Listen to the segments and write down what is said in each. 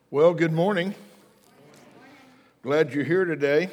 Well, good morning. Glad you're here today.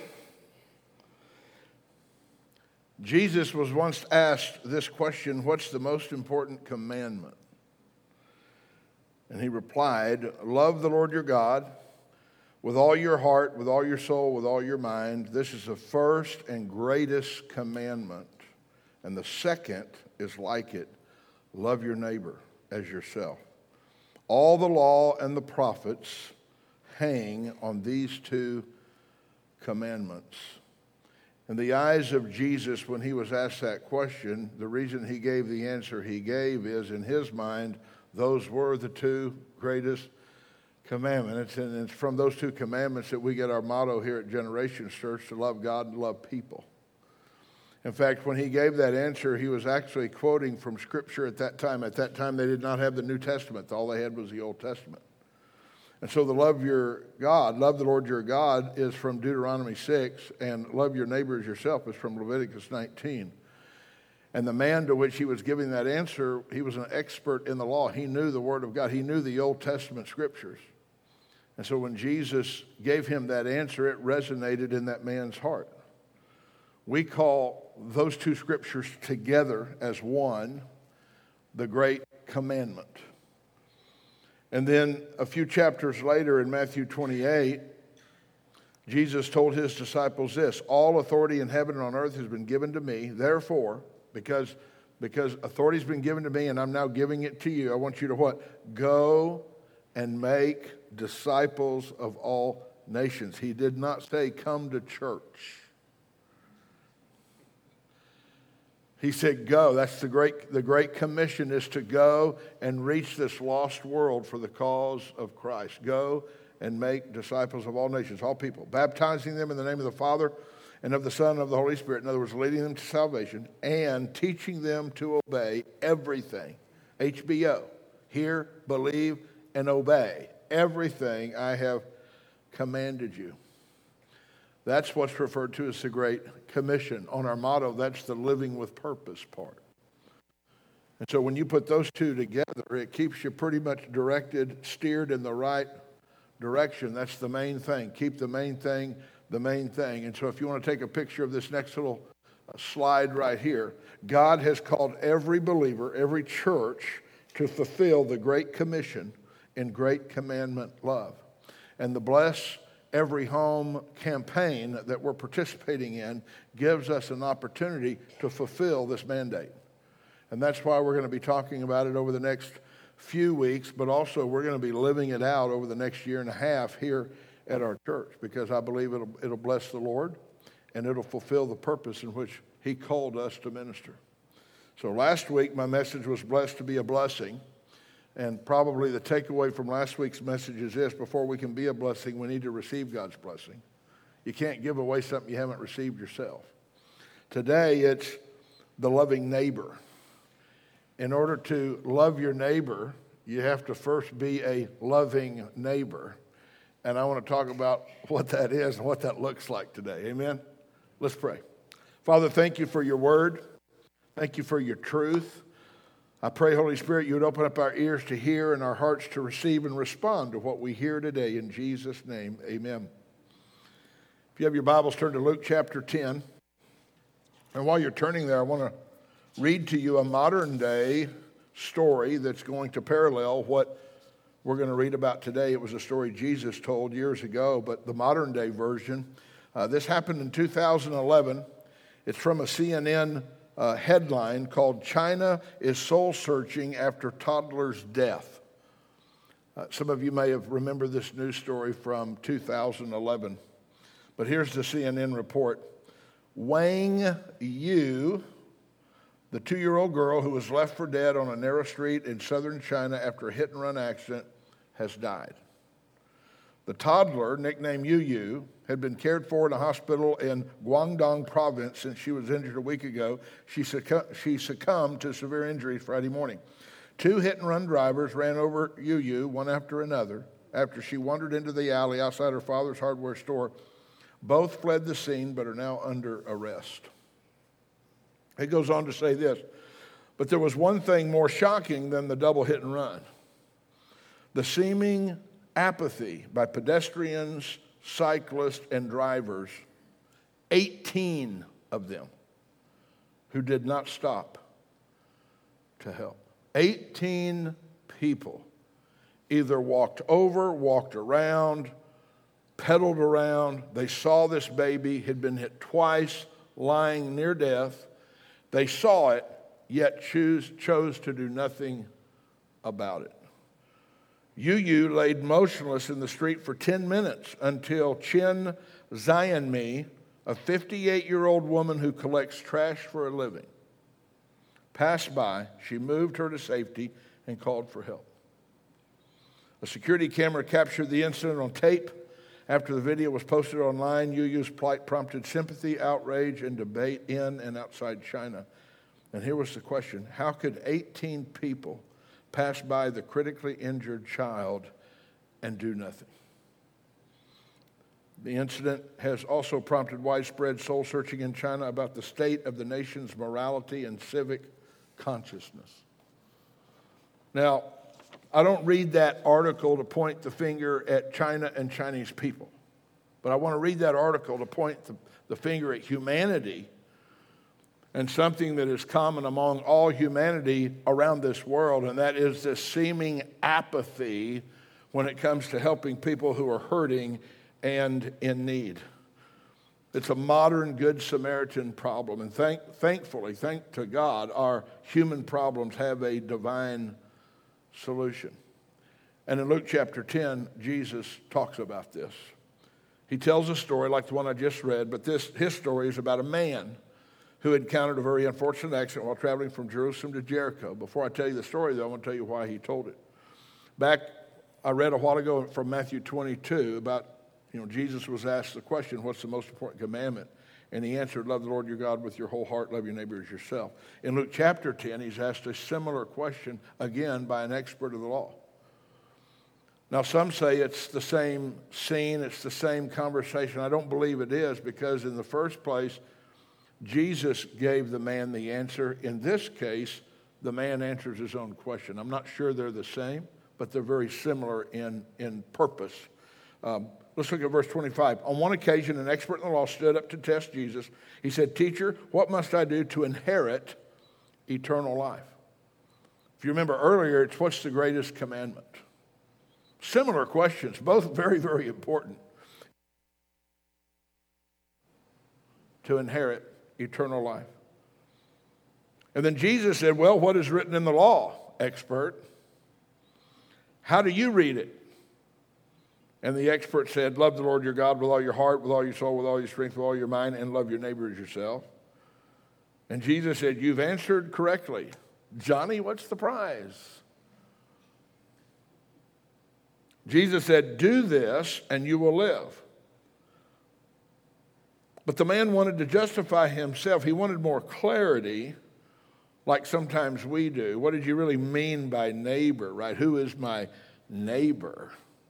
Jesus was once asked this question, what's the most important commandment? And he replied, love the Lord your God with all your heart, with all your soul, with all your mind. This is the first and greatest commandment. And the second is like it, love your neighbor as yourself. All the law and the prophets hang on these two commandments. In the eyes of Jesus, when he was asked that question, the reason he gave the answer he gave is, in his mind, those were the two greatest commandments. And it's from those two commandments that we get our motto here at Generations Church, to love God and love people. In fact, when he gave that answer, he was actually quoting from Scripture at that time. At that time, they did not have the New Testament. All they had was the Old Testament. And so the love your God, love the Lord your God, is from Deuteronomy 6, and love your neighbor as yourself is from Leviticus 19. And the man to which he was giving that answer, he was an expert in the law. He knew the Word of God. He knew the Old Testament Scriptures. And so when Jesus gave him that answer, it resonated in that man's heart. We call those two scriptures together as one, the Great Commandment. And then a few chapters later in Matthew 28, Jesus told his disciples this, all authority in heaven and on earth has been given to me. Therefore, because authority has been given to me and I'm now giving it to you, I want you to what? Go and make disciples of all nations. He did not say come to church. He said, go. That's the Great Commission is to go and reach this lost world for the cause of Christ. Go and make disciples of all nations, all people, baptizing them in the name of the Father and of the Son and of the Holy Spirit. In other words, leading them to salvation and teaching them to obey everything. HBO, hear, believe, and obey everything I have commanded you. That's what's referred to as the Great Commission. On our motto, that's the living with purpose part. And so when you put those two together, it keeps you pretty much directed, steered in the right direction. That's the main thing. Keep the main thing the main thing. And so if you want to take a picture of this next little slide right here, God has called every believer, every church, to fulfill the Great Commission in Great Commandment love. And the Bless Every Home campaign that we're participating in gives us an opportunity to fulfill this mandate. And that's why we're going to be talking about it over the next few weeks, but also we're going to be living it out over the next year and a half here at our church, because I believe it'll bless the Lord and it'll fulfill the purpose in which he called us to minister. So last week my message was blessed to be a blessing. And probably the takeaway from last week's message is this: before we can be a blessing, we need to receive God's blessing. You can't give away something you haven't received yourself. Today, it's the loving neighbor. In order to love your neighbor, you have to first be a loving neighbor. And I want to talk about what that is and what that looks like today. Amen? Let's pray. Father, thank you for your word. Thank you for your truth. I pray, Holy Spirit, you would open up our ears to hear and our hearts to receive and respond to what we hear today. In Jesus' name, amen. If you have your Bibles, turn to Luke chapter 10. And while you're turning there, I want to read to you a modern-day story that's going to parallel what we're going to read about today. It was a story Jesus told years ago, but the modern-day version. This happened in 2011. It's from a CNN headline called China is Soul-Searching After Toddler's Death. Some of you may have remembered this news story from 2011. But here's the CNN report. Wang Yu, the 2-year-old girl who was left for dead on a narrow street in southern China after a hit-and-run accident, has died. The toddler, nicknamed Yu Yu, had been cared for in a hospital in Guangdong province since she was injured a week ago. She succumbed to severe injuries Friday morning. 2 hit-and-run drivers ran over Yu Yu, one after another, after she wandered into the alley outside her father's hardware store. Both fled the scene but are now under arrest. It goes on to say this, but there was one thing more shocking than the double hit and run. The seeming apathy by pedestrians, cyclists, and drivers, 18 of them who did not stop to help. 18 people either walked over, walked around, pedaled around. They saw this baby, had been hit twice, lying near death. They saw it, yet chose to do nothing about it. Yu laid motionless in the street for 10 minutes until Chen Xianmi, a 58-year-old woman who collects trash for a living, passed by. She moved her to safety and called for help. A security camera captured the incident on tape. After the video was posted online, Yu's plight prompted sympathy, outrage, and debate in and outside China. And here was the question: how could 18 people pass by the critically injured child and do nothing? The incident has also prompted widespread soul searching in China about the state of the nation's morality and civic consciousness. Now, I don't read that article to point the finger at China and Chinese people, but I want to read that article to point the finger at humanity and something that is common among all humanity around this world, and that is this seeming apathy when it comes to helping people who are hurting and in need. It's a modern Good Samaritan problem, and thankfully, thank to God, our human problems have a divine solution. And in Luke chapter 10, Jesus talks about this. He tells a story like the one I just read, but his story is about a man who encountered a very unfortunate accident while traveling from Jerusalem to Jericho. Before I tell you the story, though, I want to tell you why he told it. I read a while ago from Matthew 22 about, Jesus was asked the question, what's the most important commandment? And he answered, love the Lord your God with your whole heart, love your neighbor as yourself. In Luke chapter 10, he's asked a similar question, again, by an expert of the law. Now, some say it's the same scene, it's the same conversation. I don't believe it is, because in the first place, Jesus gave the man the answer. In this case, the man answers his own question. I'm not sure they're the same, but they're very similar in purpose. Let's look at verse 25. On one occasion, an expert in the law stood up to test Jesus. He said, Teacher, what must I do to inherit eternal life? If you remember earlier, it's what's the greatest commandment? Similar questions, both very, very important. To inherit eternal life. And then Jesus said, well, what is written in the law, expert? How do you read it? And the expert said, love the Lord your God with all your heart, with all your soul, with all your strength, with all your mind, and love your neighbor as yourself. And Jesus said, you've answered correctly. Johnny, what's the prize? Jesus said, do this and you will live. But the man wanted to justify himself. He wanted more clarity, like sometimes we do. What did you really mean by neighbor, right? Who is my neighbor?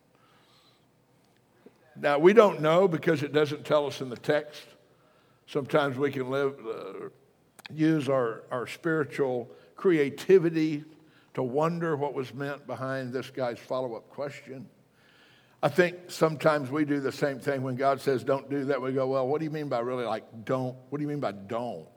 Now, we don't know because it doesn't tell us in the text. Sometimes we can use our spiritual creativity to wonder what was meant behind this guy's follow-up question. I think sometimes we do the same thing when God says don't do that. We go, well, what do you mean by really don't? What do you mean by don't?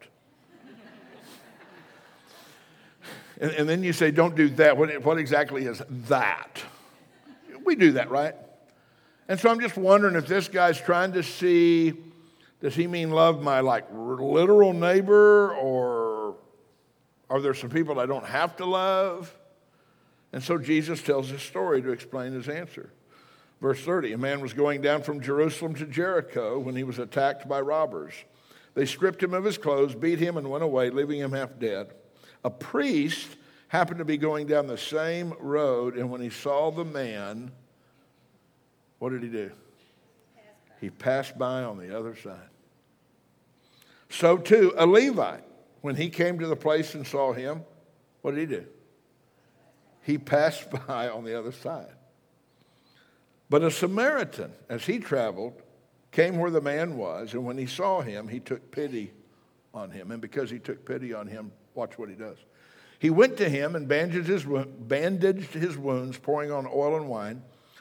and then you say don't do that. What exactly is that? We do that, right? And so I'm just wondering if this guy's trying to see, does he mean love my literal neighbor, or are there some people I don't have to love? And so Jesus tells this story to explain his answer. Verse 30, a man was going down from Jerusalem to Jericho when he was attacked by robbers. They stripped him of his clothes, beat him, and went away, leaving him half dead. A priest happened to be going down the same road, and when he saw the man, what did he do? He passed by on the other side. So too, a Levite, when he came to the place and saw him, what did he do? He passed by on the other side. But a Samaritan, as he traveled, came where the man was, and when he saw him, he took pity on him. And because he took pity on him, watch what he does. He went to him and bandaged his wounds, pouring on oil and wine.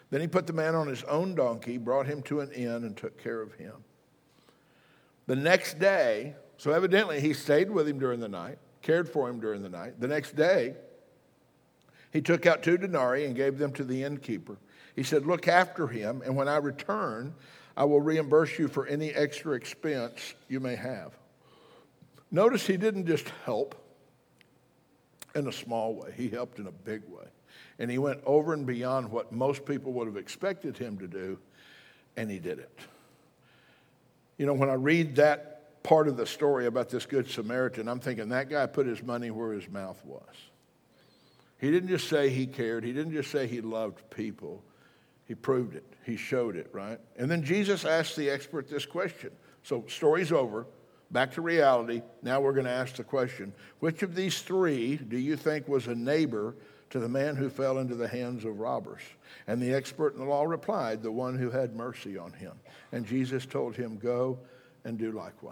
Then he put the man on his own donkey, brought him to an inn, and took care of him. The next day, so evidently he stayed with him during the night, cared for him during the night. The next day, he took out 2 denarii and gave them to the innkeeper. He said, look after him, and when I return, I will reimburse you for any extra expense you may have. Notice he didn't just help in a small way. He helped in a big way. And he went over and beyond what most people would have expected him to do, and he did it. You know, when I read that part of the story about this Good Samaritan, I'm thinking that guy put his money where his mouth was. He didn't just say he cared. He didn't just say he loved people. He proved it. He showed it, right? And then Jesus asked the expert this question. So story's over. Back to reality. Now we're going to ask the question, which of these 3 do you think was a neighbor to the man who fell into the hands of robbers? And the expert in the law replied, the one who had mercy on him. And Jesus told him, go and do likewise.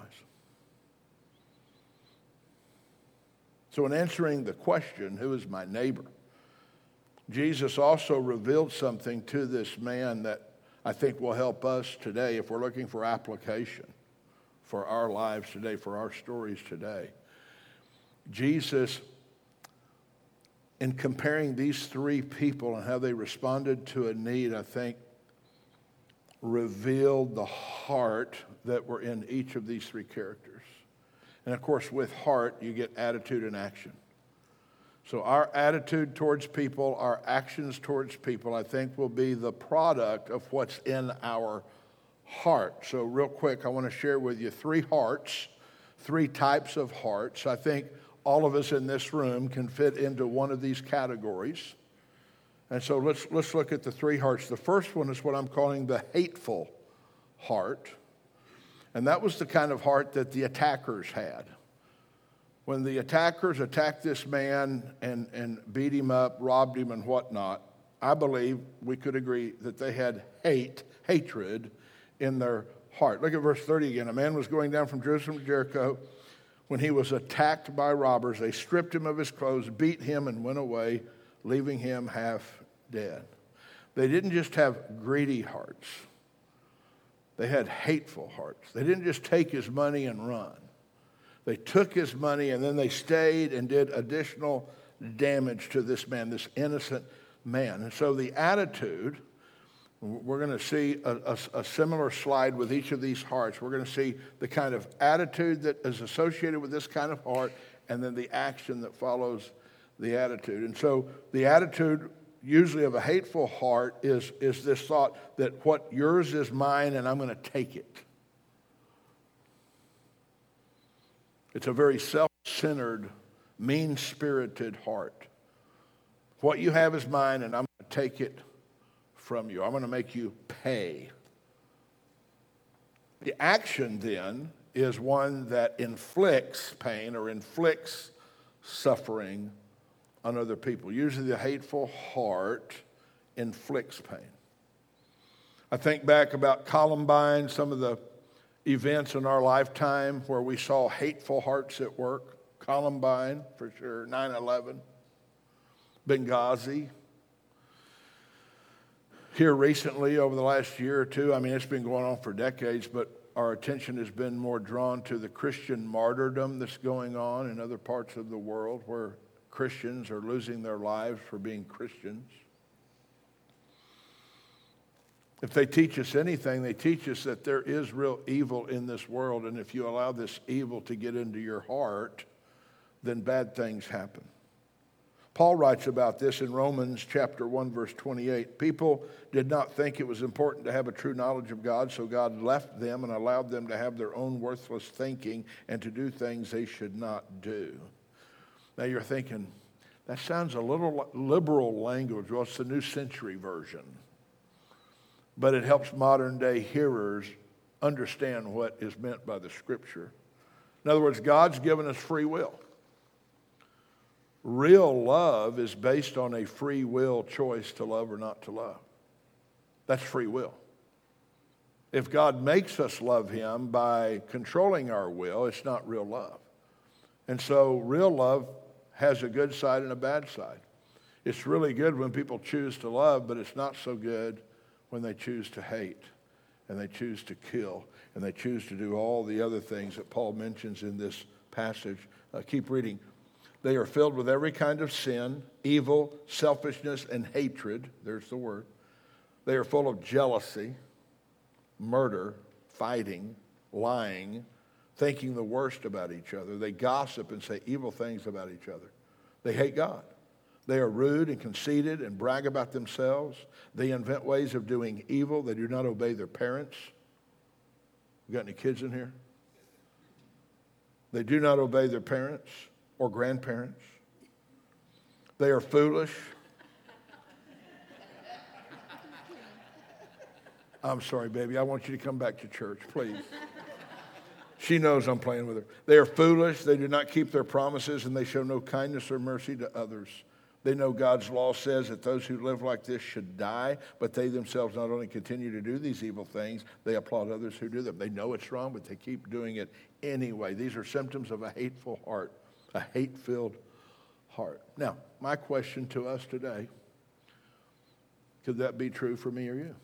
So in answering the question, who is my neighbor? Jesus also revealed something to this man that I think will help us today if we're looking for application for our lives today, for our stories today. Jesus, in comparing these 3 people and how they responded to a need, I think revealed the heart that were in each of these 3 characters. And of course, with heart, you get attitude and action. So our attitude towards people, our actions towards people, I think will be the product of what's in our heart. So real quick, I want to share with you 3 hearts, 3 types of hearts. I think all of us in this room can fit into one of these categories. And so let's look at the 3 hearts. The first one is what I'm calling the hateful heart. And that was the kind of heart that the attackers had. When the attackers attacked this man and beat him up, robbed him and whatnot, I believe we could agree that they had hatred in their heart. Look at verse 30 again. A man was going down from Jerusalem to Jericho when he was attacked by robbers. They stripped him of his clothes, beat him, and went away, leaving him half dead. They didn't just have greedy hearts. They had hateful hearts. They didn't just take his money and run. They took his money and then they stayed and did additional damage to this man, this innocent man. And so the attitude, we're going to see a similar slide with each of these hearts. We're going to see the kind of attitude that is associated with this kind of heart and then the action that follows the attitude. And so the attitude usually of a hateful heart is this thought that what yours is mine and I'm going to take it. It's a very self-centered, mean-spirited heart. What you have is mine, and I'm going to take it from you. I'm going to make you pay. The action, then, is one that inflicts pain or inflicts suffering on other people. Usually the hateful heart inflicts pain. I think back about Columbine, some of the events in our lifetime where we saw hateful hearts at work. Columbine, for sure, 9/11, Benghazi. Here recently, over the last year or two, I mean, it's been going on for decades, but our attention has been more drawn to the Christian martyrdom that's going on in other parts of the world where Christians are losing their lives for being Christians. If they teach us anything, they teach us that there is real evil in this world, and if you allow this evil to get into your heart, then bad things happen. Paul writes about this in Romans chapter 1, verse 28. People did not think it was important to have a true knowledge of God, so God left them and allowed them to have their own worthless thinking and to do things they should not do. Now you're thinking, that sounds a little liberal language. Well, it's the New Century Version. But it helps modern day hearers understand what is meant by the Scripture. In other words, God's given us free will. Real love is based on a free will choice to love or not to love. That's free will. If God makes us love Him by controlling our will, it's not real love. And so real love has a good side and a bad side. It's really good when people choose to love, but it's not so good when they choose to hate and they choose to kill and they choose to do all the other things that Paul mentions in this passage. Keep reading. They are filled with every kind of sin, evil, selfishness, and hatred. There's the word. They are full of jealousy, murder, fighting, lying, thinking the worst about each other. They gossip and say evil things about each other. They hate God. They are rude and conceited and brag about themselves. They invent ways of doing evil. They do not obey their parents. We got any kids in here? They do not obey their parents or grandparents. They are foolish. I'm sorry, baby. I want you to come back to church, please. She knows I'm playing with her. They are foolish. They do not keep their promises, and they show no kindness or mercy to others. They know God's law says that those who live like this should die, but they themselves not only continue to do these evil things, they applaud others who do them. They know it's wrong, but they keep doing it anyway. These are symptoms of a hateful heart, a hate-filled heart. Now, my question to us today, could that be true for me or you?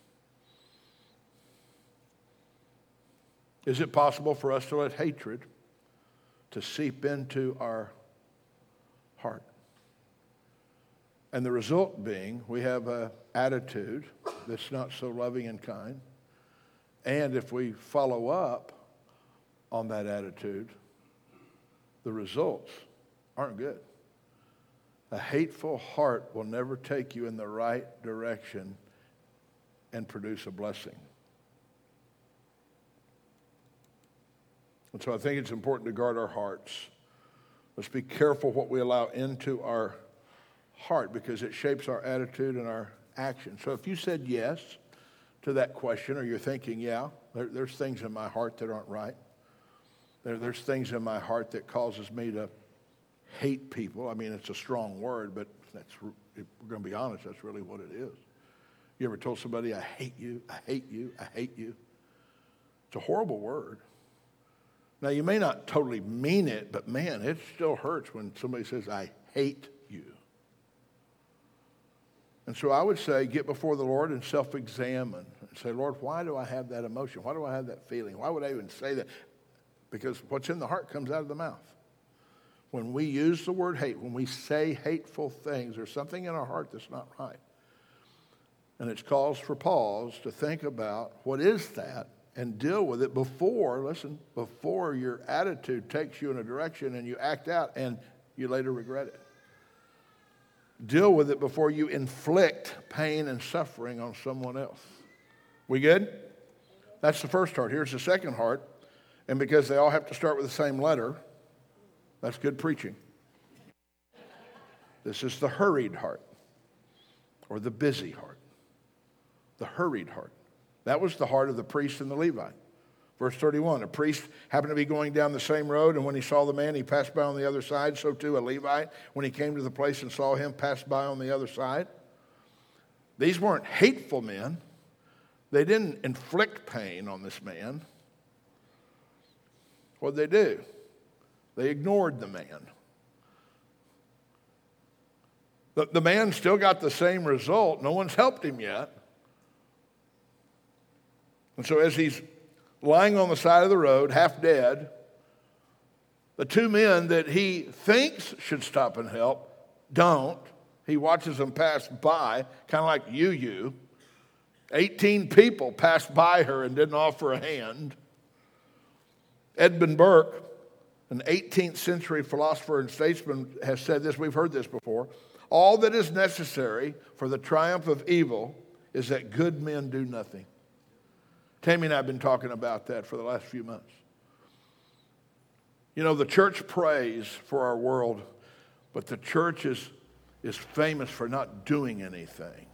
Is it possible for us to let hatred to seep into our heart? And the result being, we have an attitude that's not so loving and kind. And if we follow up on that attitude, the results aren't good. A hateful heart will never take you in the right direction and produce a blessing. And so I think it's important to guard our hearts. Let's be careful what we allow into our heart because it shapes our attitude and our action. So if you said yes to that question, or you're thinking, yeah, there's things in my heart that aren't right. There's things in my heart that causes me to hate people. I mean, it's a strong word, but if we're going to be honest, that's really what it is. You ever told somebody, I hate you, I hate you, I hate you? It's a horrible word. Now, you may not totally mean it, but man, it still hurts when somebody says, I hate you. And so I would say, get before the Lord and self-examine and say, Lord, why do I have that emotion? Why do I have that feeling? Why would I even say that? Because what's in the heart comes out of the mouth. When we use the word hate, when we say hateful things, there's something in our heart that's not right. And it's cause for pause to think about what is that and deal with it before your attitude takes you in a direction and you act out and you later regret it. Deal with it before you inflict pain and suffering on someone else. We good? That's the first heart. Here's the second heart. And because they all have to start with the same letter, that's good preaching. This is the hurried heart or the busy heart. The hurried heart. That was the heart of the priest and the Levite. Verse 31, a priest happened to be going down the same road, and when he saw the man, he passed by on the other side. So too a Levite, when he came to the place and saw him, passed by on the other side. These weren't hateful men. They didn't inflict pain on this man. What did they do? They ignored the man. The man still got the same result. No one's helped him yet. And so as he's lying on the side of the road, half dead, the two men that he thinks should stop and help don't. He watches them pass by, kind of like you. 18 people passed by her and didn't offer a hand. Edmund Burke, an 18th century philosopher and statesman, has said this. We've heard this before. All that is necessary for the triumph of evil is that good men do nothing. Tammy and I have been talking about that for the last few months. You know, the church prays for our world, but the church is famous for not doing anything.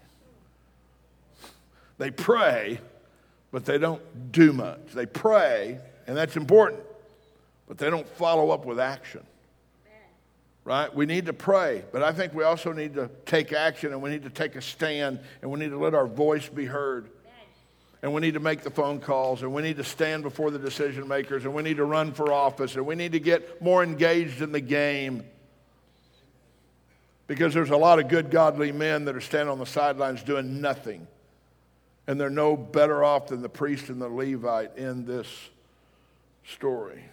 They pray, but they don't do much. They pray, and that's important, but they don't follow up with action. Right? We need to pray, but I think we also need to take action, and we need to take a stand, and we need to let our voice be heard. And we need to make the phone calls, and we need to stand before the decision makers, and we need to run for office, and we need to get more engaged in the game. Because there's a lot of good, godly men that are standing on the sidelines doing nothing. And they're no better off than the priest and the Levite in this story.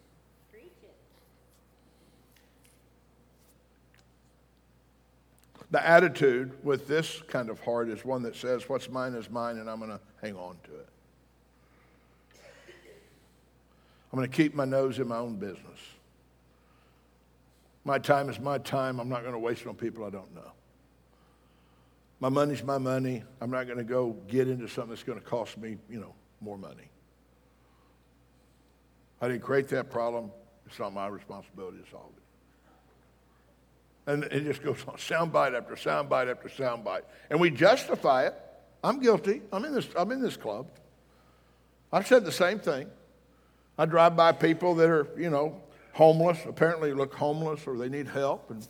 The attitude with this kind of heart is one that says, what's mine is mine, and I'm going to hang on to it. I'm going to keep my nose in my own business. My time is my time. I'm not going to waste it on people I don't know. My money's my money. I'm not going to go get into something that's going to cost me, more money. I didn't create that problem. It's not my responsibility to solve it. And it just goes on, soundbite after soundbite after soundbite. And we justify it. I'm guilty. I'm in this club. I've said the same thing. I drive by people that are, homeless, apparently look homeless or they need help. And,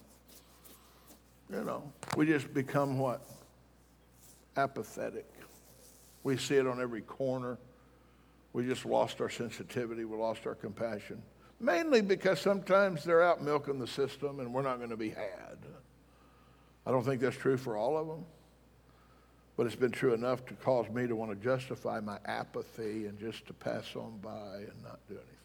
we just become what? Apathetic. We see it on every corner. We just lost our sensitivity. We lost our compassion. Mainly because sometimes they're out milking the system and we're not going to be had. I don't think that's true for all of them. But it's been true enough to cause me to want to justify my apathy and just to pass on by and not do anything.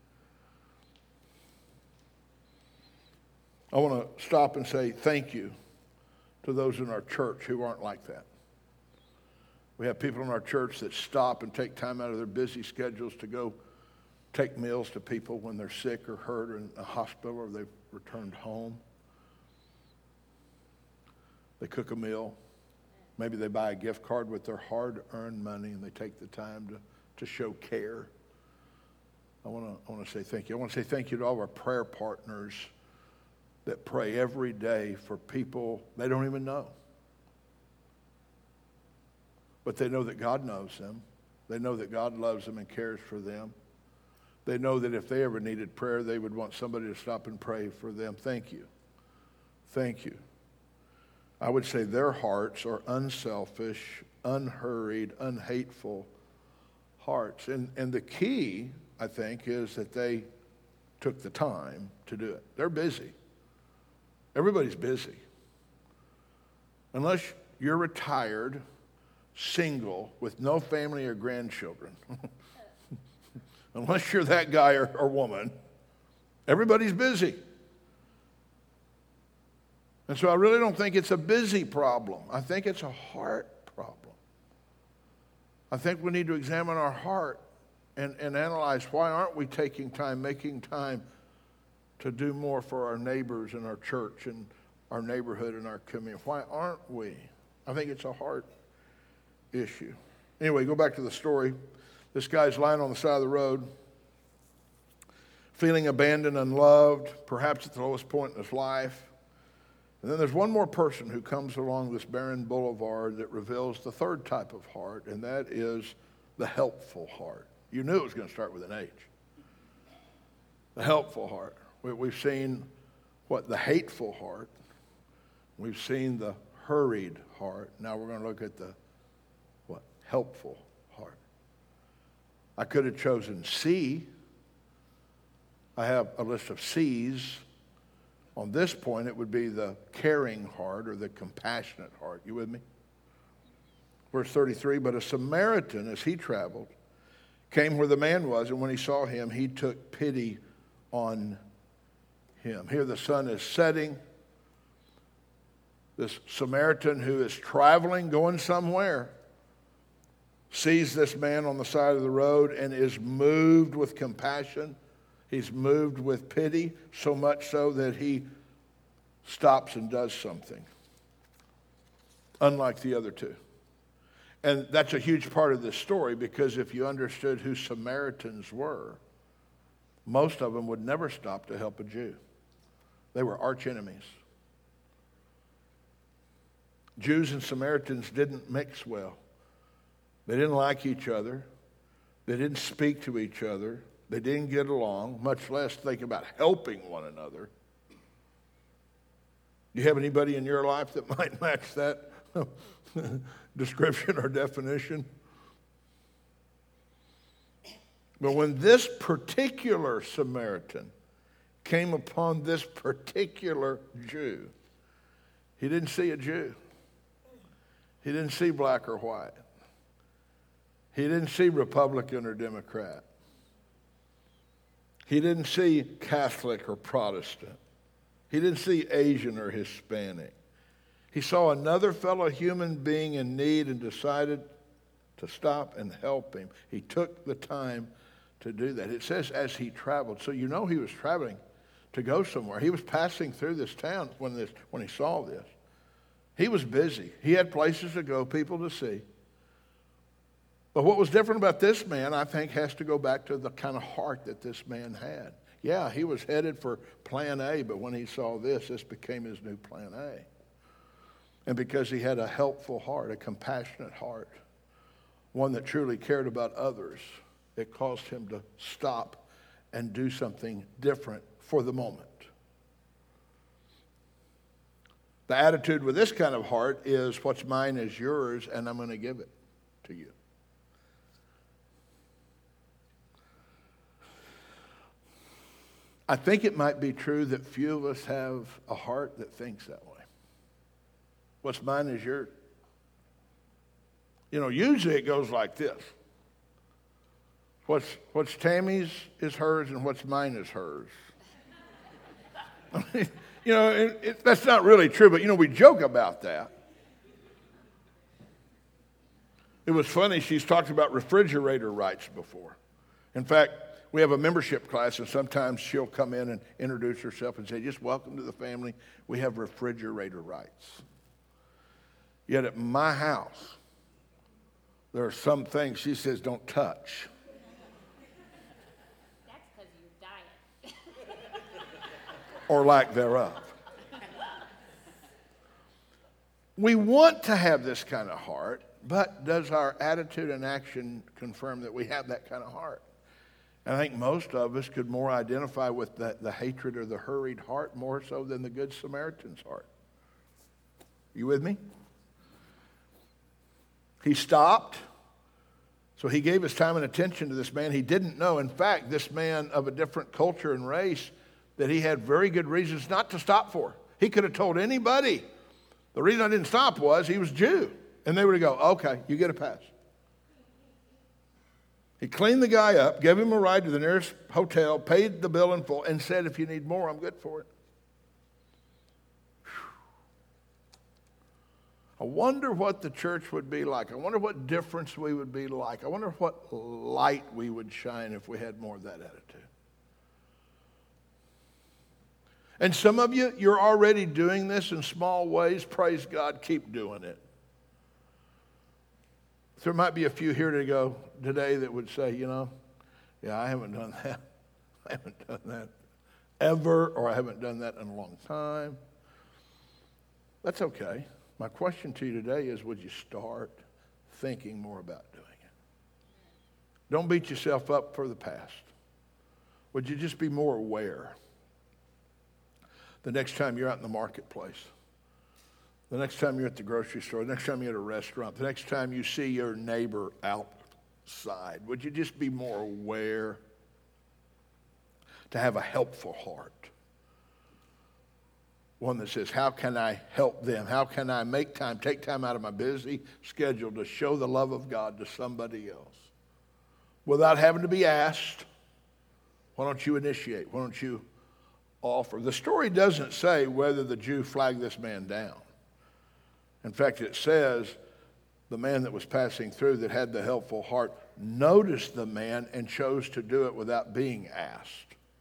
I want to stop and say thank you to those in our church who aren't like that. We have people in our church that stop and take time out of their busy schedules to go take meals to people when they're sick or hurt or in a hospital or they've returned home. They cook a meal. Maybe they buy a gift card with their hard-earned money and they take the time to show care. I want to say thank you. I want to say thank you to all our prayer partners that pray every day for people they don't even know. But they know that God knows them. They know that God loves them and cares for them. They know that if they ever needed prayer, they would want somebody to stop and pray for them. Thank you. Thank you. I would say their hearts are unselfish, unhurried, unhateful hearts. And the key, I think, is that they took the time to do it. They're busy. Everybody's busy. Unless you're retired, single, with no family or grandchildren, unless you're that guy or woman, everybody's busy. And so I really don't think it's a busy problem. I think it's a heart problem. I think we need to examine our heart and analyze why aren't we taking time, making time to do more for our neighbors and our church and our neighborhood and our community. Why aren't we? I think it's a heart issue. Anyway, go back to the story. This guy's lying on the side of the road, feeling abandoned, unloved, perhaps at the lowest point in his life. And then there's one more person who comes along this barren boulevard that reveals the third type of heart, and that is the helpful heart. You knew it was going to start with an H. The helpful heart. We've seen the hateful heart. We've seen the hurried heart. Now we're going to look at the helpful heart. I could have chosen C. I have a list of C's. On this point, it would be the caring heart or the compassionate heart. You with me? Verse 33, but a Samaritan, as he traveled, came where the man was, and when he saw him, he took pity on him. Here the sun is setting. This Samaritan who is traveling, going somewhere, sees this man on the side of the road and is moved with compassion. He's moved with pity, so much so that he stops and does something, unlike the other two. And that's a huge part of this story, because if you understood who Samaritans were, most of them would never stop to help a Jew. They were arch enemies. Jews and Samaritans didn't mix well. They didn't like each other. They didn't speak to each other. They didn't get along, much less think about helping one another. Do you have anybody in your life that might match that description or definition? But when this particular Samaritan came upon this particular Jew, He didn't see a Jew. He didn't see black or white. He didn't see Republican or Democrat. He didn't see Catholic or Protestant. He didn't see Asian or Hispanic. He saw another fellow human being in need and decided to stop and help him. He took the time to do that. It says as he traveled. So you know he was traveling to go somewhere. He was passing through this town when he saw this. He was busy. He had places to go, people to see. But what was different about this man, I think, has to go back to the kind of heart that this man had. Yeah, he was headed for plan A, but when he saw this became his new plan A. And because he had a helpful heart, a compassionate heart, one that truly cared about others, it caused him to stop and do something different for the moment. The attitude with this kind of heart is what's mine is yours, and I'm going to give it to you. I think it might be true that few of us have a heart that thinks that way. What's mine is yours. You know, usually it goes like this. What's Tammy's is hers, and what's mine is hers. I mean, you know, that's not really true, but, you know, we joke about that. It was funny, she's talked about refrigerator rights before. In fact, we have a membership class, and sometimes she'll come in and introduce herself and say, just welcome to the family. We have refrigerator rights. Yet at my house, there are some things she says don't touch. That's because of your diet. Or lack thereof. We want to have this kind of heart, but does our attitude and action confirm that we have that kind of heart? And I think most of us could more identify with the hatred or the hurried heart more so than the Good Samaritan's heart. You with me? He stopped. So he gave his time and attention to this man he didn't know. In fact, this man of a different culture and race that he had very good reasons not to stop for. He could have told anybody, the reason I didn't stop was he was Jew. And they would go, okay, you get a pass. He cleaned the guy up, gave him a ride to the nearest hotel, paid the bill in full, and said, if you need more, I'm good for it. I wonder what the church would be like. I wonder what difference we would be like. I wonder what light we would shine if we had more of that attitude. And some of you, you're already doing this in small ways. Praise God, keep doing it. There might be a few here today that would say, you know, yeah, I haven't done that. I haven't done that ever, or I haven't done that in a long time. That's okay. My question to you today is, would you start thinking more about doing it? Don't beat yourself up for the past. Would you just be more aware the next time you're out in the marketplace? The next time you're at the grocery store, the next time you're at a restaurant, the next time you see your neighbor outside, would you just be more aware to have a helpful heart? One that says, how can I help them? How can I take time out of my busy schedule to show the love of God to somebody else? Without having to be asked, why don't you initiate? Why don't you offer? The story doesn't say whether the Jew flagged this man down. In fact, it says the man that was passing through that had the helpful heart noticed the man and chose to do it without being asked.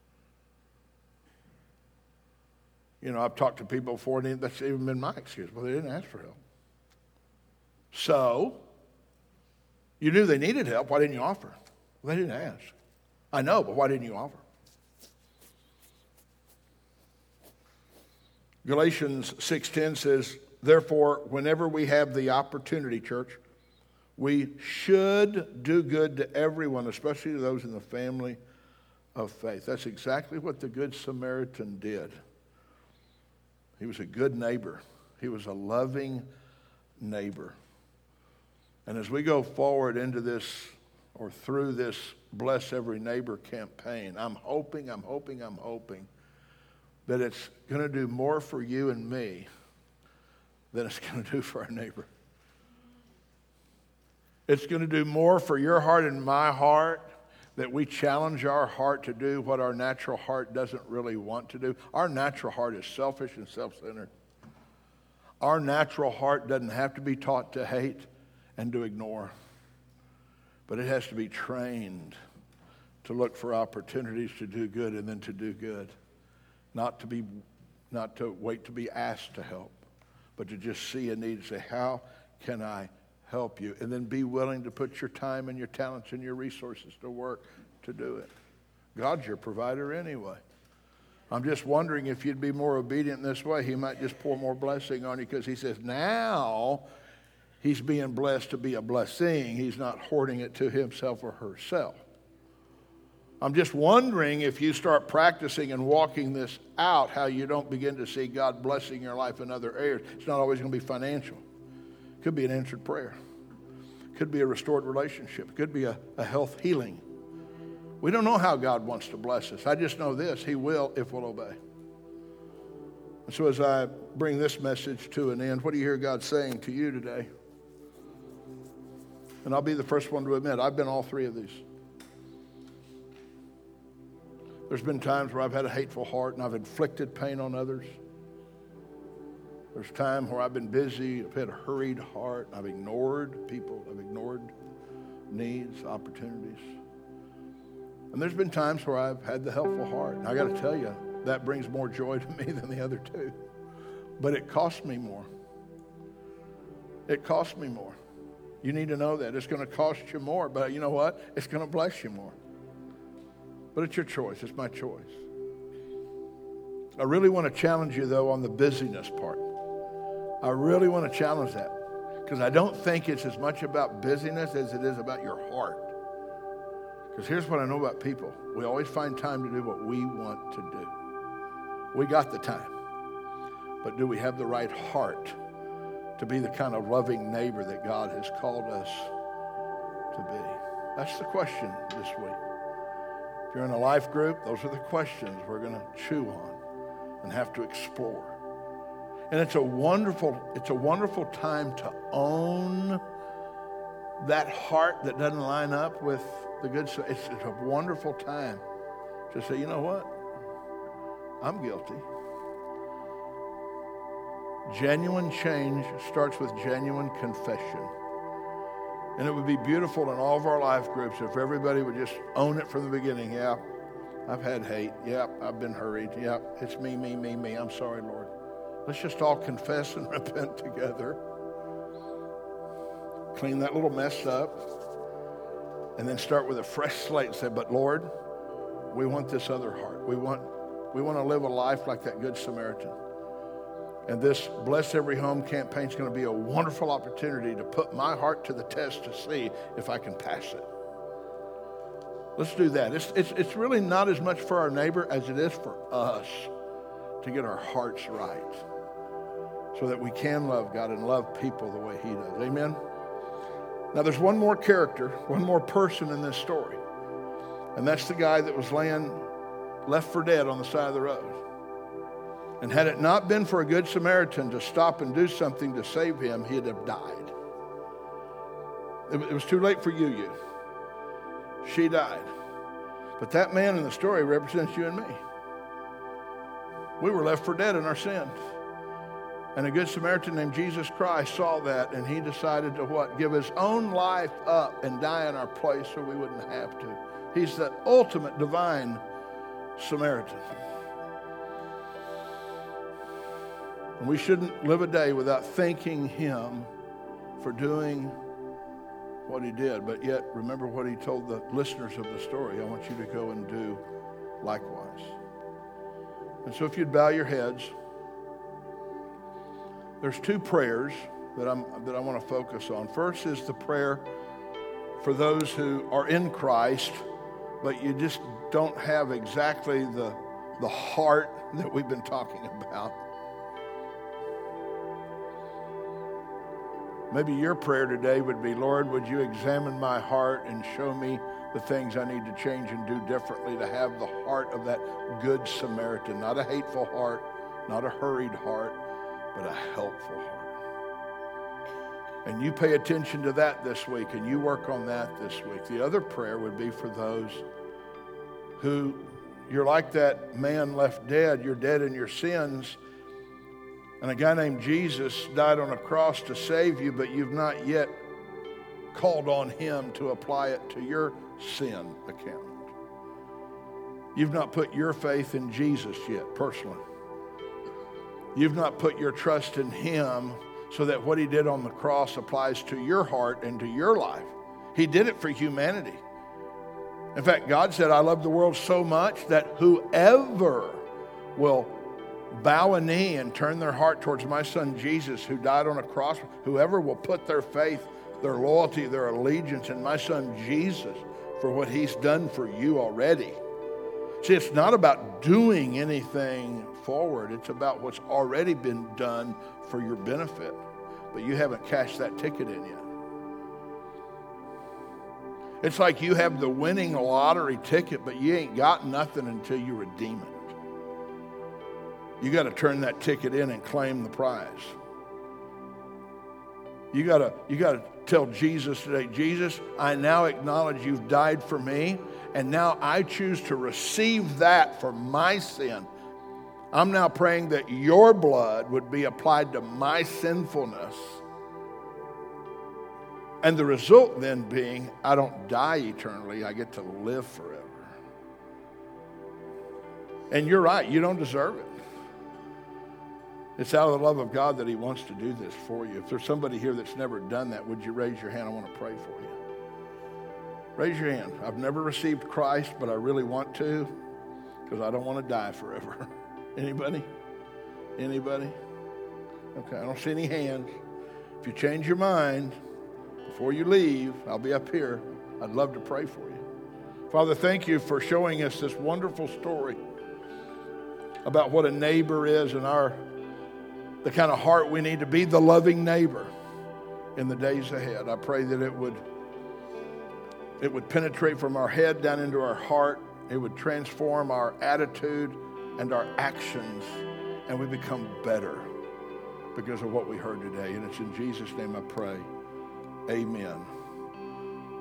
You know, I've talked to people before, and that's even been my excuse. Well, they didn't ask for help. So, you knew they needed help. Why didn't you offer? Well, they didn't ask. I know, but why didn't you offer? Galatians 6:10 says, therefore, whenever we have the opportunity, church, we should do good to everyone, especially to those in the family of faith. That's exactly what the Good Samaritan did. He was a good neighbor. He was a loving neighbor. And as we go forward into this or through this Bless Every Neighbor campaign, I'm hoping that it's going to do more for you and me than it's going to do for our neighbor. It's going to do more for your heart and my heart that we challenge our heart to do what our natural heart doesn't really want to do. Our natural heart is selfish and self-centered. Our natural heart doesn't have to be taught to hate and to ignore, but it has to be trained to look for opportunities to do good and then to do good. Not to wait to be asked to help, but to just see a need and say, how can I help you? And then be willing to put your time and your talents and your resources to work to do it. God's your provider anyway. I'm just wondering if you'd be more obedient this way. He might just pour more blessing on you because he says now he's being blessed to be a blessing. He's not hoarding it to himself or herself. I'm just wondering if you start practicing and walking this out, how you don't begin to see God blessing your life in other areas. It's not always going to be financial. It could be an answered prayer. It could be a restored relationship. It could be a health healing. We don't know how God wants to bless us. I just know this. He will if we'll obey. And so as I bring this message to an end, what do you hear God saying to you today? And I'll be the first one to admit, I've been all three of these. There's been times where I've had a hateful heart and I've inflicted pain on others. There's times where I've been busy, I've had a hurried heart, I've ignored people, I've ignored needs, opportunities. And there's been times where I've had the helpful heart. And I got to tell you, that brings more joy to me than the other two. But it cost me more. It cost me more. You need to know that. It's going to cost you more, but you know what? It's going to bless you more. But it's your choice. It's my choice. I really want to challenge you, though, on the busyness part. I really want to challenge that because I don't think it's as much about busyness as it is about your heart. Because here's what I know about people. We always find time to do what we want to do. We got the time. But do we have the right heart to be the kind of loving neighbor that God has called us to be? That's the question this week. If you're in a life group, those are the questions we're going to chew on and have to explore. And it's a wonderful time to own that heart that doesn't line up with the good stuff. It's a wonderful time to say, you know what? I'm guilty. Genuine change starts with genuine confession. And it would be beautiful in all of our life groups if everybody would just own it from the beginning. Yeah, I've had hate. Yeah, I've been hurried. Yeah, it's me. I'm sorry, Lord. Let's just all confess and repent together. Clean that little mess up. And then start with a fresh slate and say, but Lord, we want this other heart. We want to live a life like that Good Samaritan. And this Bless Every Home campaign is going to be a wonderful opportunity to put my heart to the test to see if I can pass it. Let's do that. It's really not as much for our neighbor as it is for us to get our hearts right so that we can love God and love people the way he does. Amen? Now there's one more character, one more person in this story. And that's the guy that was left for dead on the side of the road. And had it not been for a Good Samaritan to stop and do something to save him, he'd have died. It was too late for you. She died. But that man in the story represents you and me. We were left for dead in our sins. And a Good Samaritan named Jesus Christ saw that, and he decided to what? Give his own life up and die in our place so we wouldn't have to. He's the ultimate divine Samaritan. And we shouldn't live a day without thanking him for doing what he did. But yet, remember what he told the listeners of the story. I want you to go and do likewise. And so if you'd bow your heads, there's two prayers that I want to focus on. First is the prayer for those who are in Christ, but you just don't have exactly the heart that we've been talking about. Maybe your prayer today would be, Lord, would you examine my heart and show me the things I need to change and do differently to have the heart of that Good Samaritan, not a hateful heart, not a hurried heart, but a helpful heart. And you pay attention to that this week, and you work on that this week. The other prayer would be for those who, you're like that man left dead. You're dead in your sins. And a guy named Jesus died on a cross to save you, but you've not yet called on him to apply it to your sin account. You've not put your faith in Jesus yet, personally. You've not put your trust in him so that what he did on the cross applies to your heart and to your life. He did it for humanity. In fact, God said, I love the world so much that whoever will bow a knee and turn their heart towards my son Jesus, who died on a cross, whoever will put their faith, their loyalty, their allegiance in my son Jesus for what he's done for you already. See, it's not about doing anything forward. It's about what's already been done for your benefit. But you haven't cashed that ticket in yet. It's like you have the winning lottery ticket, but you ain't got nothing until you redeem it. You got to turn that ticket in and claim the prize. You got to tell Jesus today, Jesus, I now acknowledge you've died for me, and now I choose to receive that for my sin. I'm now praying that your blood would be applied to my sinfulness. And the result then being, I don't die eternally, I get to live forever. And you're right, you don't deserve it. It's out of the love of God that he wants to do this for you. If there's somebody here that's never done that, would you raise your hand? I want to pray for you. Raise your hand. I've never received Christ, but I really want to because I don't want to die forever. Anybody? Anybody? Okay, I don't see any hands. If you change your mind before you leave, I'll be up here. I'd love to pray for you. Father, thank you for showing us this wonderful story about what a neighbor is and the kind of heart we need to be, the loving neighbor in the days ahead. I pray that it would penetrate from our head down into our heart. It would transform our attitude and our actions, and we become better because of what we heard today. And it's in Jesus' name I pray. Amen.